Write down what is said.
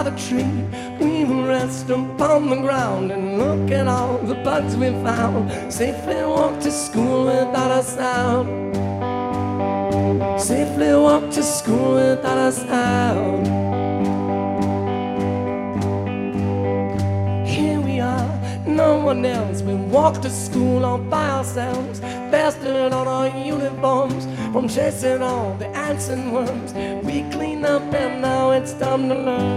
the tree. We will rest upon the ground and look at all the bugs we found. Safely walk to school without a sound. Safely walk to school without a sound. Here we are, no one else. We walk to school all by ourselves, fastened on our uniforms from chasing all the ants and worms. We clean up and now it's time to learn.